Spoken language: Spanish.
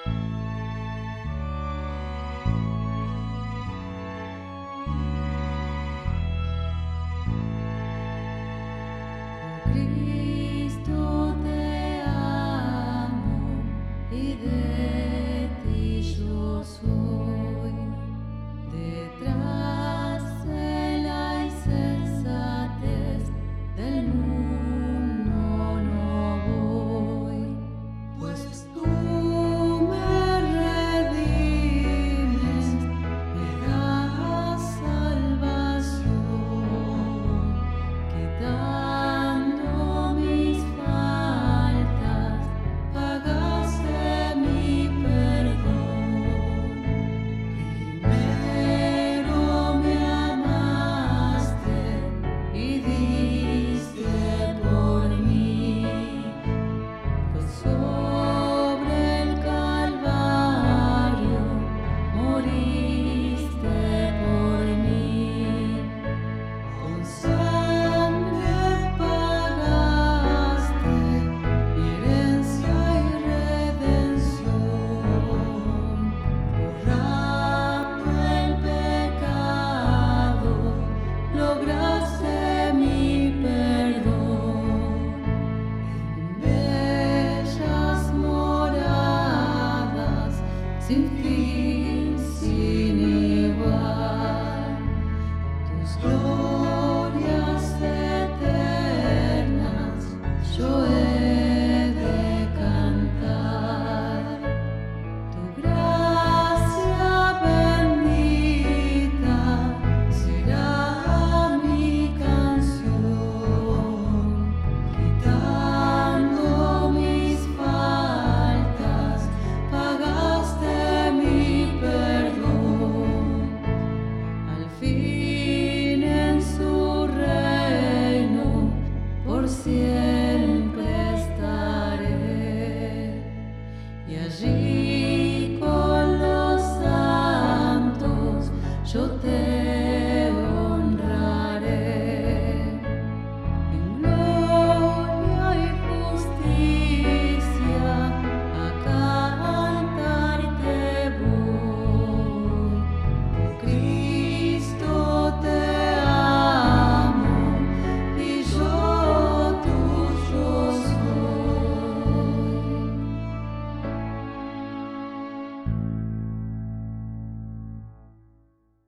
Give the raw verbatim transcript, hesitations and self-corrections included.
Cristo, te amo y de ti yo soy. Detrás de la insensatez del mundo no voy, pues tú me redimes, me das salvación, quitando mis faltas, pagaste mi perdón. Primero me amaste y diste por mí, pues sobre el Calvario moriste por mí. Con sangre pagaste mi herencia y redención, borrando el pecado, lograste mi perdón. En bellas moradas, sin fin, sin igual, tus glorias eternas yo he de cantar. Tu gracia bendita será mi canción, quitando mis faltas, pagaste mi perdón. Al fin en su reino por siempre